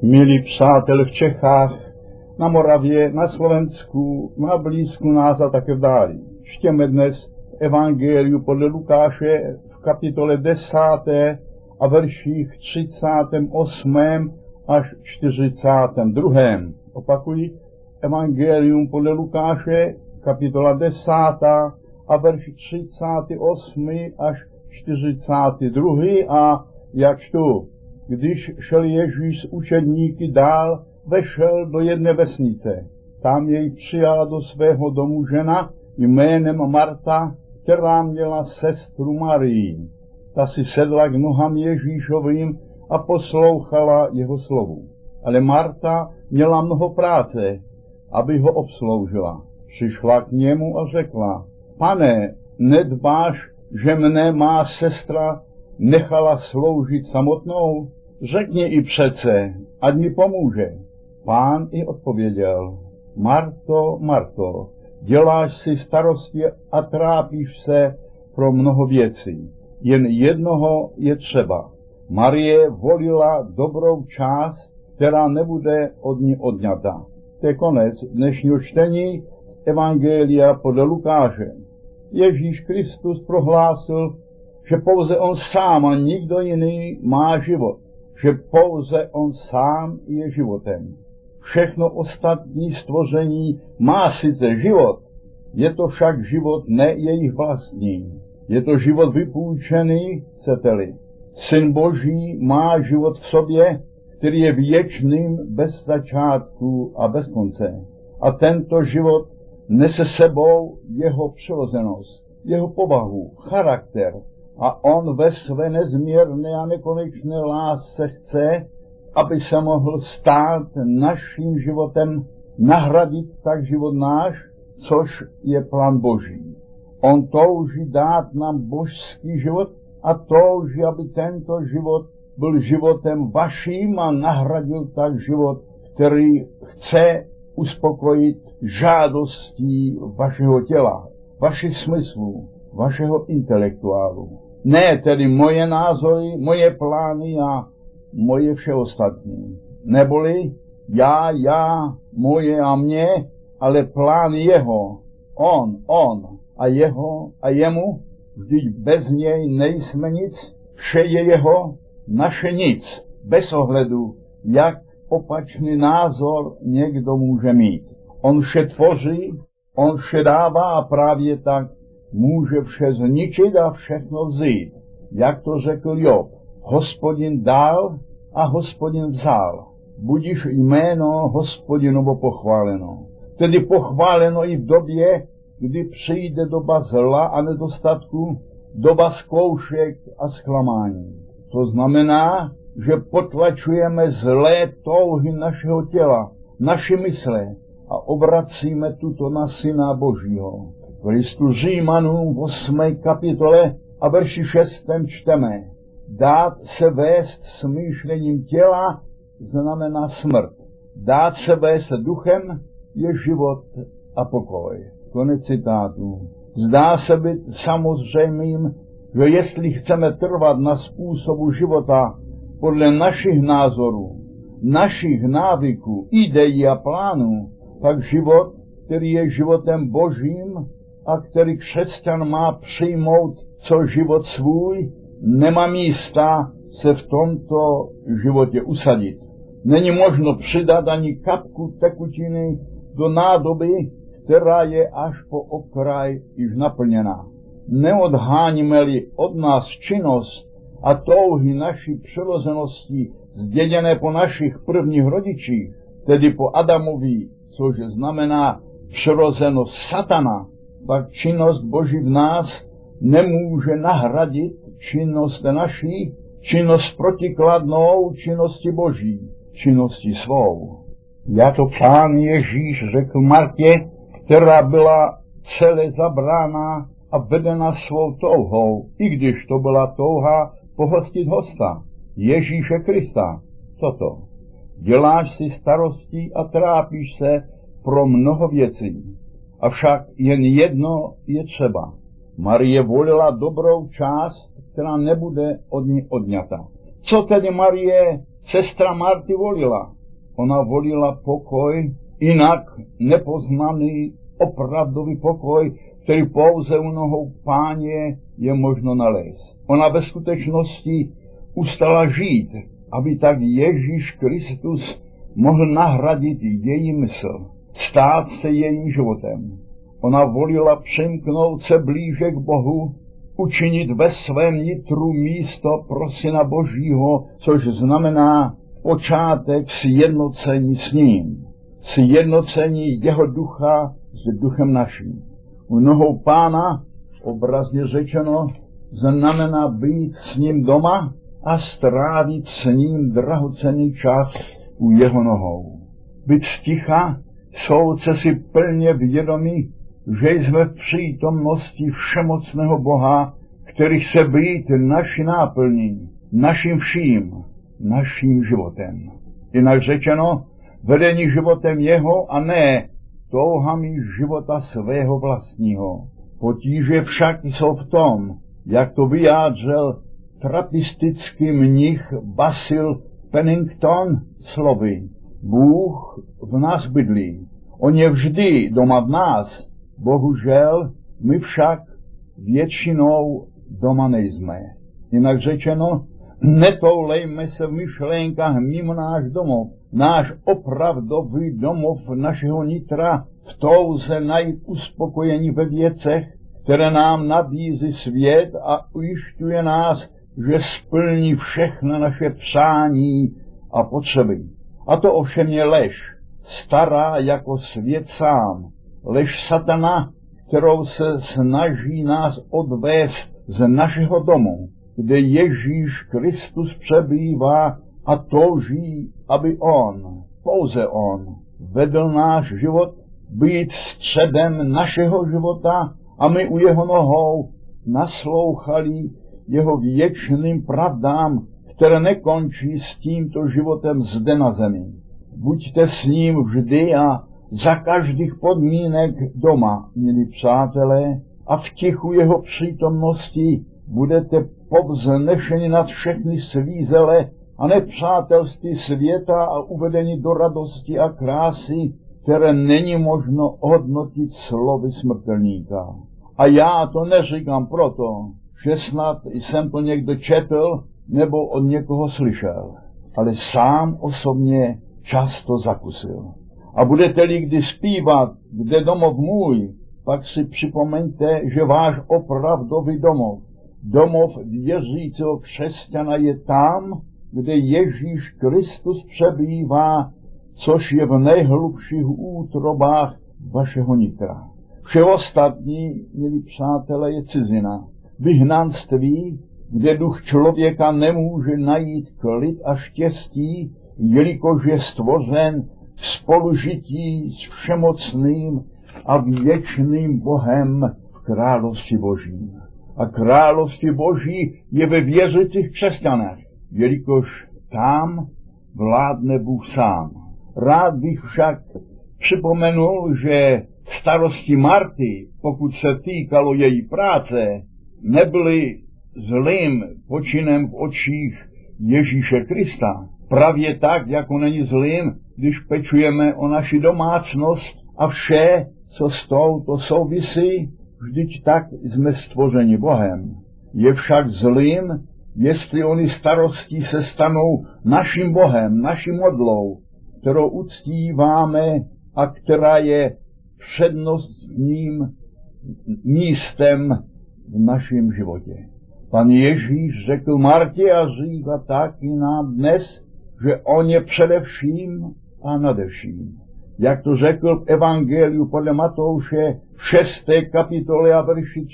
Milí přátel v Čechách, na Moravě, na Slovensku, na blízku nás a také v dáli. Čtěme dnes v Evangeliu podle Lukáše v kapitole 10. a verších 38. až 42. Opakuji, Evangelium podle Lukáše, kapitola 10. a verš 38. až 42. a já čtu. Když šel Ježíš s učedníky dál, vešel do jedné vesnice. Tam jej přijala do svého domu žena jménem Marta, která měla sestru Marii. Ta si sedla k nohám Ježíšovým a poslouchala jeho slovu. Ale Marta měla mnoho práce, aby ho obsloužila. Přišla k němu a řekla: Pane, nedbáš, že mne má sestra nechala sloužit samotnou? Řekni i přece, ať mi pomůže. Pán i odpověděl: Marto, Marto, děláš si starosti a trápíš se pro mnoho věcí. Jen jednoho je třeba. Marie volila dobrou část, která nebude od ní odňata. To je konec dnešního čtení Evangelia podle Lukáše. Ježíš Kristus prohlásil, že pouze on sám a nikdo jiný má život, že pouze on sám je životem. Všechno ostatní stvoření má sice život, je to však život ne jejich vlastní. Je to život vypůjčený, chcete-li. Syn Boží má život v sobě, který je věčným, bez začátku a bez konce. A tento život nese sebou jeho přirozenost, jeho povahu, charakter. A on ve své nezměrné a nekonečné lásce chce, aby se mohl stát naším životem, nahradit tak život náš, což je plán Boží. On touží dát nám božský život a touží, aby tento život byl životem vaším a nahradil tak život, který chce uspokojit žádostí vašeho těla, vašich smyslů, vašeho intelektuálu. Ne tedy moje názory, moje plány a moje vše ostatní. Neboli já, moje a mě, ale plán jeho, on a jeho a jemu, vždyť bez něj nejsme nic, vše je jeho, naše nic, bez ohledu, jak opačný názor někdo může mít. On vše tvoří, on vše dává a právě tak může vše zničit a všechno vzít. Jak to řekl Job, Hospodin dal a Hospodin vzal. Budiž jméno Hospodinovo pochváleno. Tedy pochváleno i v době, kdy přijde doba zla a nedostatku, doba zkoušek a zklamání. To znamená, že potlačujeme zlé touhy našeho těla, naše mysle a obracíme tuto na Syna Božího. V listu Římanům v 8. kapitole a verši 6. čteme: Dát se vést smýšlením těla znamená smrt. Dát se vést duchem je život a pokoj. Konec citátu. Zdá se být samozřejmým, že jestli chceme trvat na způsobu života podle našich názorů, našich návyků, ideí a plánů, pak život, který je životem Božím a který křesťan má přijmout co život svůj, nemá místa se v tomto životě usadit. Není možno přidat ani kapku tekutiny do nádoby, která je až po okraj již naplněná. Neodháníme-li od nás činnost a touhy naší přirozenosti zděděné po našich prvních rodičích, tedy po Adamovi, což znamená přirozenost satana, pak činnost Boží v nás nemůže nahradit činnost naší, činnost protikladnou činnosti Boží, činnosti svou. Jako Pán Ježíš řekl Martě, která byla celé zabrána a vedena svou touhou, i když to byla touha pohostit hosta, Ježíše Krista. Toto. Děláš si starosti a trápíš se pro mnoho věcí. Avšak jen jedno je třeba. Marie volila dobrou část, která nebude od ní odňata. Co tedy Marie, sestra Marty, volila? Ona volila pokoj, jinak nepoznaný opravdový pokoj, který pouze u nohou Páně je možno nalézt. Ona ve skutečnosti ustala žít, aby tak Ježíš Kristus mohl nahradit její mysl, stát se jejím životem. Ona volila přimknout se blíže k Bohu, učinit ve svém nitru místo pro Syna Božího, což znamená počátek sjednocení s ním, sjednocení jeho ducha s duchem naším. U nohou Pána, obrazně řečeno, znamená být s ním doma a strávit s ním drahocenný čas u jeho nohou. Být sticha, souce si plně vědomí, že jsme v přítomnosti všemocného Boha, který chce být naší náplní, naším vším, naším životem. Jinak řečeno, vedení životem jeho a ne touhami života svého vlastního. Potíže však jsou v tom, jak to vyjádřil trapistický mnich Basil Pennington slovy: Bůh v nás bydlí. On je vždy doma v nás, bohužel my však většinou doma nejsme. Jinak řečeno, netoulejme se v myšlenkách mimo náš domov, náš opravdový domov našeho nitra, v touze najít uspokojení ve věcech, které nám nabízí svět a ujišťuje nás, že splní všechna naše přání a potřeby. A to ovšem je lež, stará jako svět sám, lež satana, kterou se snaží nás odvést z našeho domu, kde Ježíš Kristus přebývá a touží, aby on, pouze on, vedl náš život, být středem našeho života a my u jeho nohou naslouchali jeho věčným pravdám, které nekončí s tímto životem zde na zemi. Buďte s ním vždy a za každých podmínek doma, milí přátelé, a v tichu jeho přítomnosti budete povznešeni nad všechny svízele a nepřátelství světa a uvedení do radosti a krásy, které není možno hodnotit slovy smrtelníka. A já to neříkám proto, že snad jsem to někdo četl nebo od někoho slyšel, ale sám osobně často zakusil. A budete-li kdy zpívat, kde domov můj, pak si připomeňte, že váš opravdový domov věřícího křesťana je tam, kde Ježíš Kristus přebývá, což je v nejhlubších útrobách vašeho nitra. Vše ostatní, milí přátelé, je cizina, vyhnanství, kde duch člověka nemůže najít klid a štěstí, jelikož je stvořen v spolužití s všemocným a věčným Bohem v království Božím. A království Boží je ve věřících křesťanech, jelikož tam vládne Bůh sám. Rád bych však připomenul, že starosti Marty, pokud se týkalo její práce, nebyly zlým počinem v očích Ježíše Krista. Právě tak, jako není zlým, když pečujeme o naši domácnost a vše, co s touto souvisí, vždyť tak jsme stvořeni Bohem. Je však zlým, jestli oni starostí se stanou naším Bohem, naší modlou, kterou uctíváme a která je přednostním místem v našem životě. Pan Ježíš řekl Martě a říká taky nám dnes, že on je především a nadevším. Jak to řekl v Evangeliu podle Matouše v 6. kapitole a verši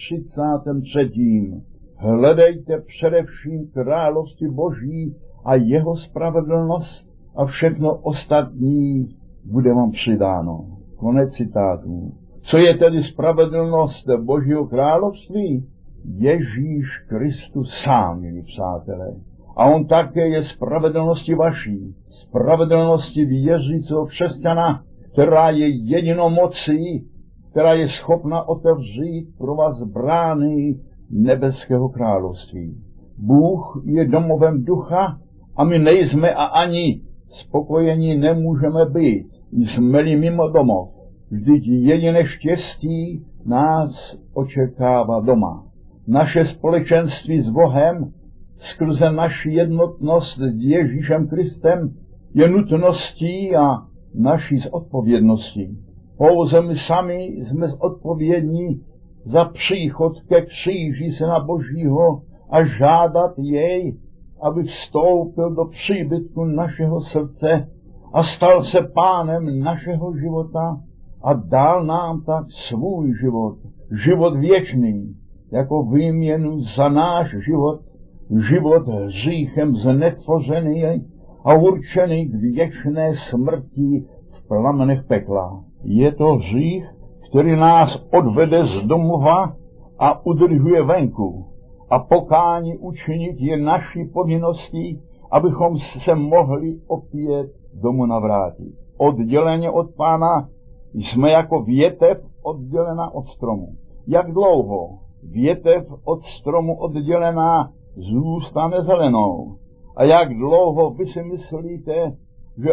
33. Hledejte především království Boží a jeho spravedlnost a všechno ostatní bude vám přidáno. Konec citátu. Co je tedy spravedlnost Božího království? Ježíš Kristus sám, milí přátelé. A on také je spravedlností vaší, spravedlností věřícího křesťana, která je jedinou mocí, která je schopna otevřít pro vás brány nebeského království. Bůh je domovem ducha a my nejsme a ani spokojení nemůžeme být. Jsme-li mimo domov, vždyť jediné štěstí nás očekává doma. Naše společenství s Bohem skrze naši jednotnost s Ježíšem Kristem je nutností a naší zodpovědností. Pouze my sami jsme zodpovědní za příchod ke kříži Syna Božího a žádat jej, aby vstoupil do příbytku našeho srdce a stal se pánem našeho života a dal nám tak svůj život, život věčný, jako výměnu za náš život, život hříchem znetvořený a určený k věčné smrti v plamenech pekla. Je to hřích, který nás odvede z domova a udržuje venku. A pokání učinit je naší povinností, abychom se mohli opět domů navrátit. Odděleně od Pána jsme jako větev oddělená od stromu. Jak dlouho větev od stromu oddělená zůstane zelenou? A jak dlouho vy si myslíte, že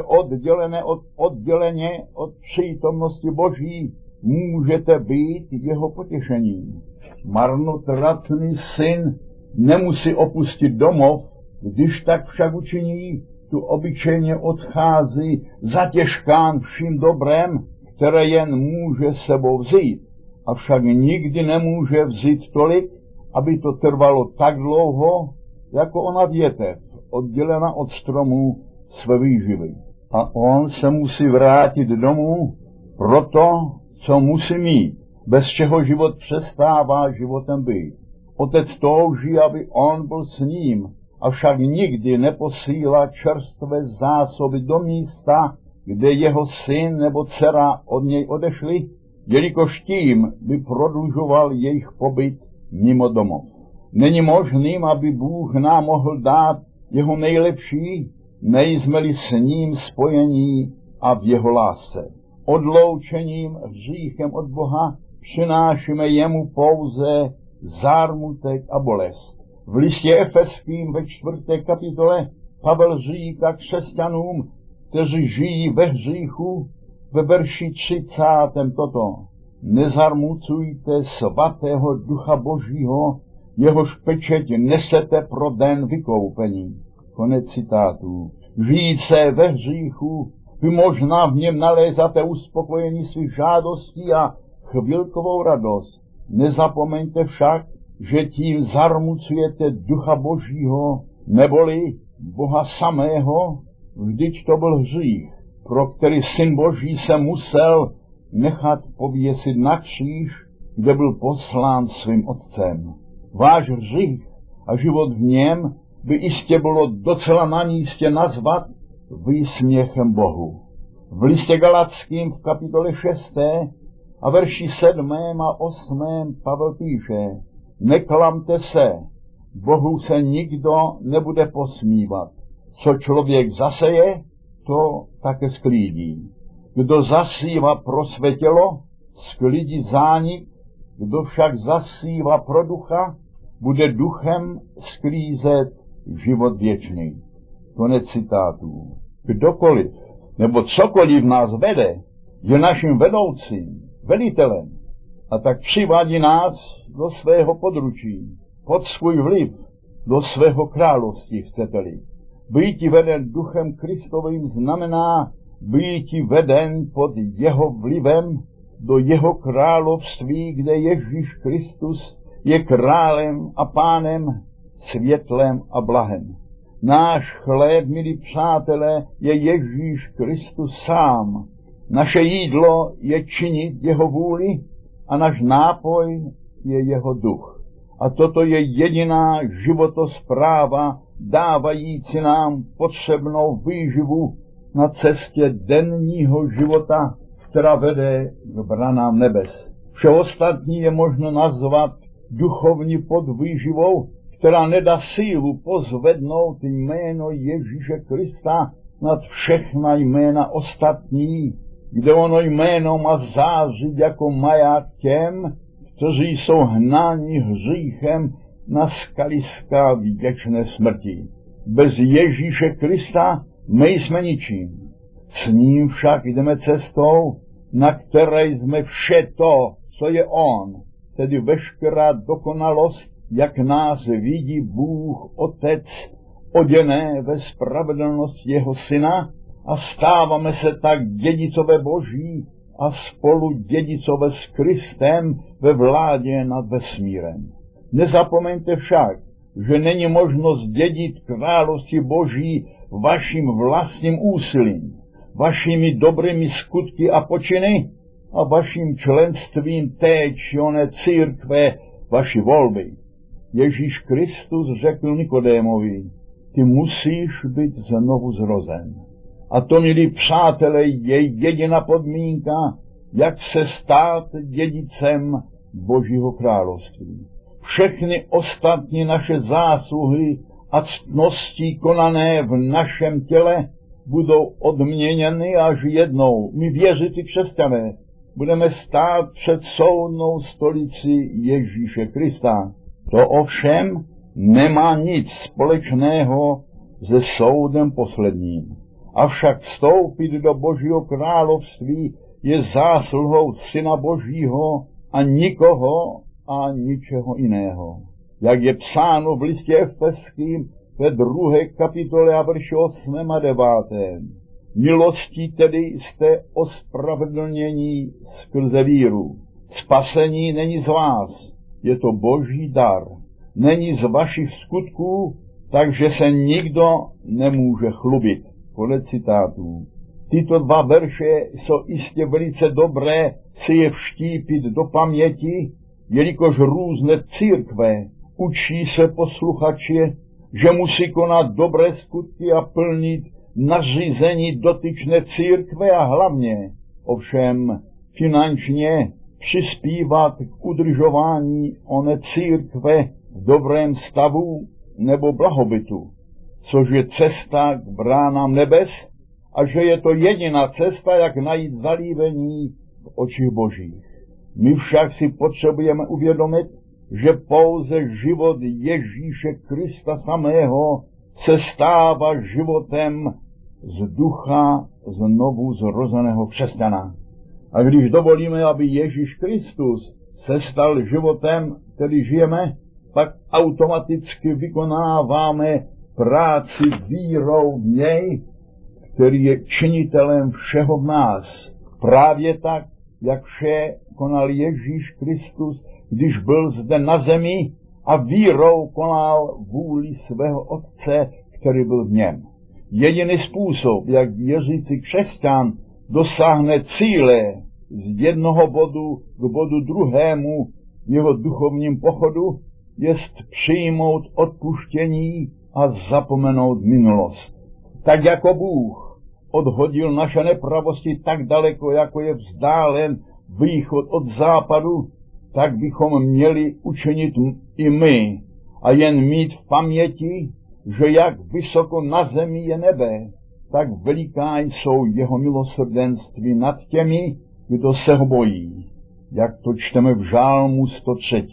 odděleně od přítomnosti Boží můžete být jeho potěšením? Marnotratný syn nemusí opustit domov, když tak však učiní, tu obyčejně odchází zatěžkán vším dobrem, které jen může sebou vzít. Avšak nikdy nemůže vzít tolik, aby to trvalo tak dlouho, jako ona větev, oddělena od stromů své výživy. A on se musí vrátit domů proto, co musí mít, bez čeho život přestává životem být. Otec touží, aby on byl s ním, avšak nikdy neposílá čerstvé zásoby do místa, kde jeho syn nebo dcera od něj odešli, jelikož tím by prodlužoval jejich pobyt mimo domov. Není možným, aby Bůh nám mohl dát jeho nejlepší, nejsme-li s ním spojení a v jeho lásce. Odloučením hříchem od Boha přinášíme jemu pouze zármutek a bolest. V listě Efeským ve 4. kapitole Pavel říká křesťanům, kteří žijí ve hříchu, ve verši 30. toto: nezarmucujte svatého Ducha Božího, jehož pečeť nesete pro den vykoupení. Konec citátu. Žijíce ve hříchu, vy možná v něm nalézáte uspokojení svých žádostí a chvilkovou radost. Nezapomeňte však, že tím zarmucujete Ducha Božího, neboli Boha samého, vždyť to byl hřích, pro který Syn Boží se musel nechat pověsit na kříž, kde byl poslán svým Otcem. Váš hřích a život v něm by jistě bylo docela na místě nazvat výsměchem Bohu. V listě Galatským v kapitole 6. a verši 7. a 8. Pavel píše: neklamte se, Bohu se nikdo nebude posmívat. Co člověk zaseje, to také sklídí. Kdo zasívá pro své tělo, sklídí zánik, kdo však zasívá pro ducha, bude duchem sklízet život věčný. Konec citátů. Kdokoliv nebo cokoliv nás vede, je naším vedoucím, velitelem, a tak přivádí nás do svého područí, pod svůj vliv, do svého království, chcete-li. Býti veden duchem Kristovým znamená býti veden pod jeho vlivem do jeho království, kde Ježíš Kristus je králem a pánem, světlem a blahem. Náš chléb, milí přátelé, je Ježíš Kristus sám. Naše jídlo je činit jeho vůli a náš nápoj je jeho duch. A toto je jediná životospráva, dávající nám potřebnou výživu na cestě denního života, která vede k branám nebes. Vše ostatní je možno nazvat duchovní podvýživou, která nedá sílu pozvednout jméno Ježíše Krista nad všechna jména ostatní, kde ono jméno má zářit jako maják těm, kteří jsou hnáni hříchem na skaliska věčné smrti. Bez Ježíše Krista my jsme ničím. S ním však jdeme cestou, na které jsme vše to, co je on, tedy veškerá dokonalost, jak nás vidí Bůh Otec, oděné ve spravedlnost jeho syna, a stáváme se tak dědicové Boží a spolu dědicové s Kristem ve vládě nad vesmírem. Nezapomeňte však, že není možnost dědit království Boží vaším vlastním úsilím, vašimi dobrými skutky a počiny a vaším členstvím té či oné církve, vaší volby. Ježíš Kristus řekl Nikodémovi, ty musíš být znovu zrozen. A to, milí přátelé, je jediná podmínka, jak se stát dědicem Božího království. Všechny ostatní naše zásluhy a ctnosti konané v našem těle budou odměněny až jednou. My věřící křesťané budeme stát před soudnou stolici Ježíše Krista. To ovšem nemá nic společného se soudem posledním. Avšak vstoupit do Božího království je zásluhou Syna Božího a nikoho a ničeho jiného. Jak je psáno v listě Efeským ve 2. kapitole a verši 8. a 9. Milostí tedy jste ospravedlnění skrze víru. Spasení není z vás, je to Boží dar. Není z vašich skutků, takže se nikdo nemůže chlubit. Konec citátů. Tyto dva verše jsou jistě velice dobré si je vštípit do paměti, jelikož různé církve učí se posluchače, že musí konat dobré skutky a plnit nařízení dotyčné církve a hlavně, ovšem finančně, přispívat k udržování oné církve v dobrém stavu nebo blahobytu, což je cesta k bránám nebes a že je to jediná cesta, jak najít zalíbení v očích Božích. My však si potřebujeme uvědomit, že pouze život Ježíše Krista samého se stává životem z ducha znovu zrozeného křesťana. A když dovolíme, aby Ježíš Kristus se stal životem, který žijeme, pak automaticky vykonáváme práci vírou v něj, který je činitelem všeho v nás. Právě tak, jak vše konal Ježíš Kristus, když byl zde na zemi a vírou konal vůli svého Otce, který byl v něm. Jediný způsob, jak věřící křesťan dosáhne cíle z jednoho bodu k bodu druhému v jeho duchovním pochodu, jest přijmout odpuštění a zapomenout minulost. Tak jako Bůh odhodil naše nepravosti tak daleko, jako je vzdálen východ od západu, tak bychom měli učinit i my a jen mít v paměti, že jak vysoko na zemi je nebe, tak veliká jsou jeho milosrdenství nad těmi, kdo se ho bojí, jak to čteme v Žálmu 103.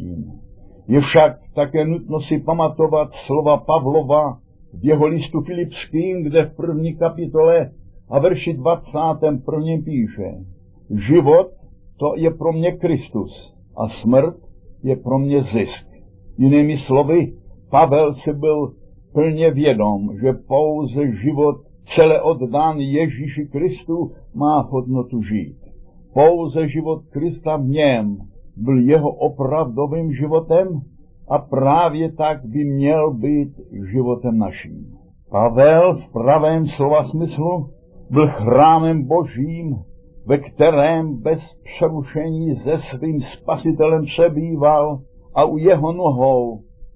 Je však také nutno si pamatovat slova Pavlova v jeho listu Filipským, kde v 1. kapitole a verši 21. píše: život to je pro mě Kristus a smrt je pro mě zisk. Jinými slovy, Pavel si byl plně vědom, že pouze život celé oddán Ježíši Kristu má hodnotu žít. Pouze život Krista v něm byl jeho opravdovým životem a právě tak by měl být životem naším. Pavel v pravém slova smyslu byl chrámem Božím, ve kterém bez přerušení se svým Spasitelem přebýval a u jeho nohou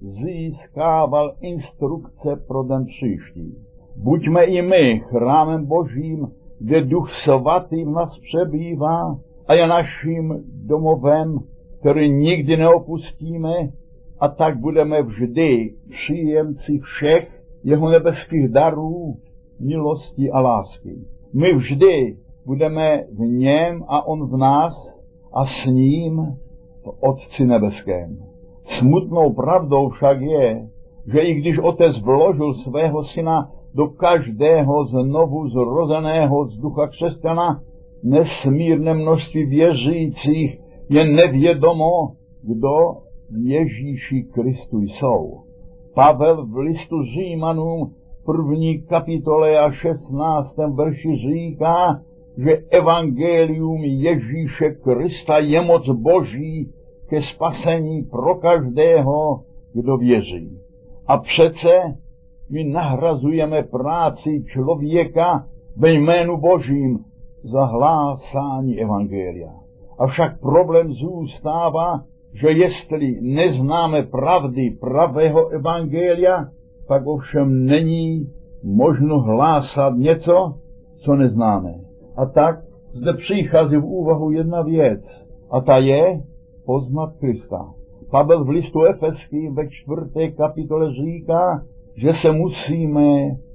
získával instrukce pro den příští. Buďme i my chrámem Božím, kde Duch Svatý v nás přebývá a je naším domovem, který nikdy neopustíme, a tak budeme vždy příjemci všech jeho nebeských darů, milosti a lásky. My vždy budeme v něm a on v nás a s ním v Otci nebeském. Smutnou pravdou však je, že i když Otec vložil svého syna do každého znovu zrozeného z ducha křesťana, nesmírné množství věřících je nevědomo, kdo v Ježíši Kristu jsou. Pavel v listu Římanům 1. kapitole a 16. verši říká, že evangelium Ježíše Krista je moc Boží ke spasení pro každého, kdo věří. A přece my nahrazujeme práci člověka ve jménu Božím za hlásání evangelia. Avšak problém zůstává, že jestli neznáme pravdy pravého evangelia, pak ovšem není možno hlásat něco, co neznáme. A tak zde přichází v úvahu jedna věc, a ta je poznat Krista. Pavel v listu Efeským ve 4. kapitole říká, že se musíme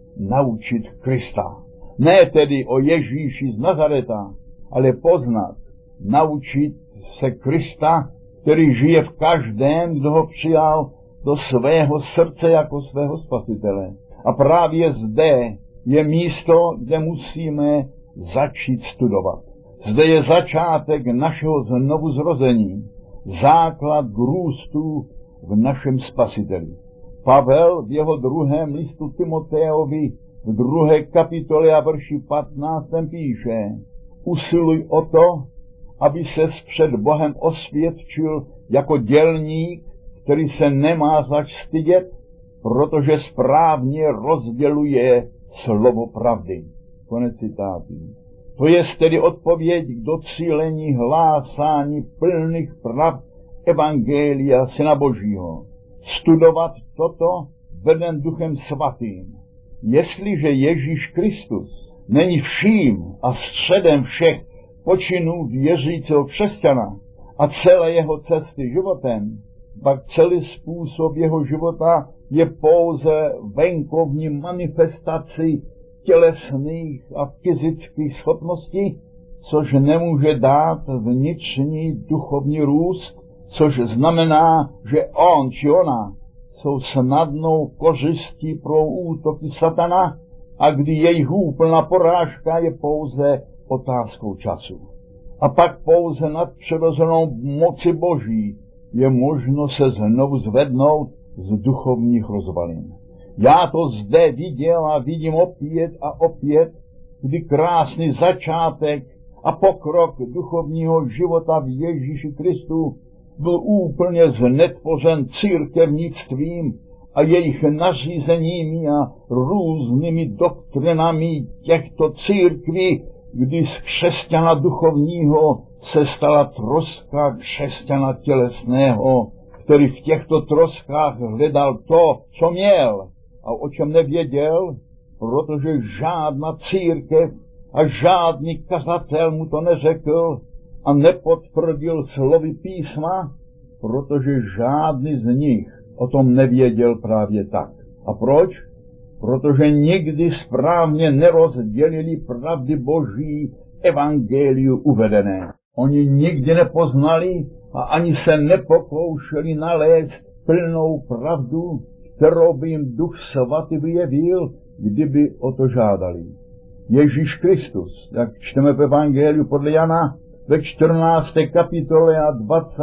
naučit Krista. Ne tedy o Ježíši z Nazareta, ale poznat, naučit se Krista, který žije v každém, kdo ho přijal do svého srdce jako svého spasitele. A právě zde je místo, kde musíme začít studovat. Zde je začátek našeho znovuzrození, základ k růstu v našem spasiteli. Pavel v jeho 2. listu Timoteovi v 2. kapitole a verši 15. píše: usiluj o to, aby ses před Bohem osvědčil jako dělník, který se nemá zač stydět, protože správně rozděluje slovo pravdy. Konec citátu. To je tedy odpověď k docílení hlásání plných pravd evangelia Syna Božího. Studovat toto veden Duchem Svatým. Jestliže Ježíš Kristus není vším a středem všech počinů věřícího křesťana a celé jeho cesty životem, pak celý způsob jeho života je pouze venkovní manifestací tělesných a fyzických schopností, což nemůže dát vnitřní duchovní růst, což znamená, že on či ona jsou snadnou kořistí pro útoky satana a kdy jejich úplná porážka je pouze otázkou času. A pak pouze nad přirozenou moci Boží je možno se znovu zvednout z duchovních rozvalin. Já to zde viděl a vidím opět a opět, kdy krásný začátek a pokrok duchovního života v Ježíši Kristu byl úplně znetvořen církevnictvím a jejich nařízeními a různými doktrinami těchto církví, kdy z křesťana duchovního se stala troska křesťana tělesného, který v těchto troskách hledal to, co měl a o čem nevěděl, protože žádná církev a žádný kazatel mu to neřekl a nepotvrdil slovy písma, protože žádný z nich o tom nevěděl právě tak. A proč? Protože nikdy správně nerozdělili pravdy Boží evangeliu uvedené. Oni nikdy nepoznali a ani se nepokoušeli nalézt plnou pravdu, kterou by jim Duch Svatý vyjevil, kdyby o to žádali. Ježíš Kristus, jak čteme v evangeliu podle Jana, ve 14. kapitole a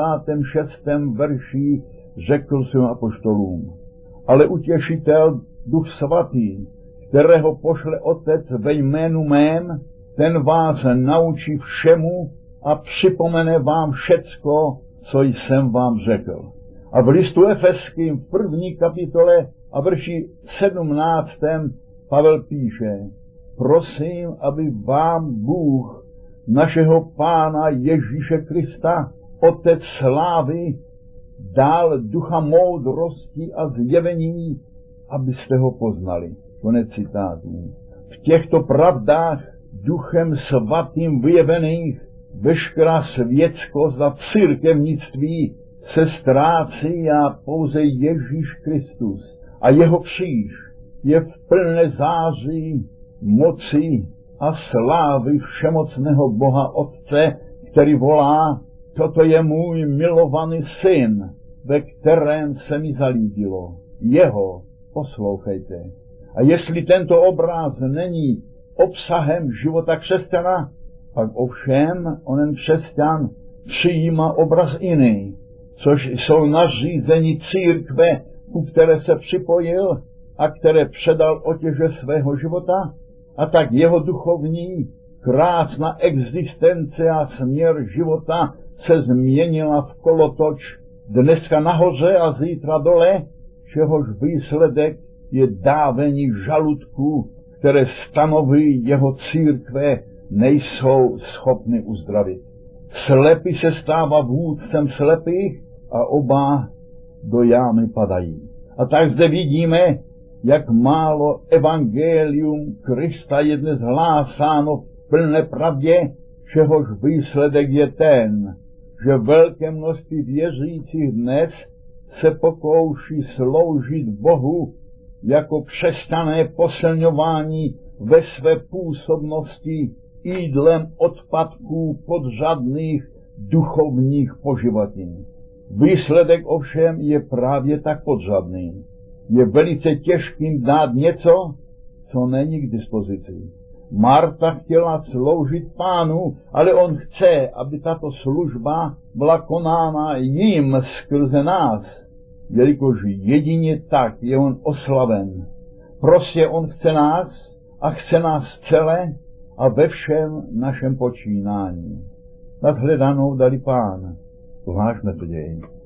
26. verši řekl svým apoštolům: ale utěšitel Duch Svatý, kterého pošle Otec ve jménu mém, ten vás naučí všemu a připomene vám všecko, co jsem vám řekl. A v listu Efeským v 1. kapitole a verši 17. Pavel píše: prosím, aby vám Bůh, našeho Pána Ježíše Krista, Otec slávy, dal ducha moudrosti a zjevení, abyste ho poznali. Konec citátů. V těchto pravdách Duchem Svatým vyjevených veškerá světskost a církevnictví se ztrácí a pouze Ježíš Kristus a jeho kříž je v plné září moci a slávy všemocného Boha Otce, který volá: toto je můj milovaný syn, ve kterém se mi zalíbilo. Jeho poslouchejte. A jestli tento obraz není obsahem života křesťana, pak ovšem onen křesťan přijímá obraz jiný, což jsou nařízení církve, ku které se připojil a které předal otěže svého života, a tak jeho duchovní, krásná existence a směr života se změnila v kolotoč, dneska nahoře a zítra dole, čehož výsledek je dávení žaludků, které stanoví jeho církve, nejsou schopny uzdravit. Slepý se stává vůdcem slepých a oba do jámy padají. A tak zde vidíme, jak málo evangelium Krista je dnes hlásáno v plné pravdě, čehož výsledek je ten, že velké množství věřících dnes se pokouší sloužit Bohu jako křesťané posilňování ve své působnosti jídlem odpadků podřadných duchovních poživatin. Výsledek ovšem je právě tak podřadný. Je velice těžkým dát něco, co není k dispozici. Marta chtěla sloužit Pánu, ale on chce, aby tato služba byla konána jim skrze nás, jelikož jedině tak je on oslaven. Prostě on chce nás a chce nás celé a ve všem našem počínání. Nashledanou dali Pán. Zvláštne to děje.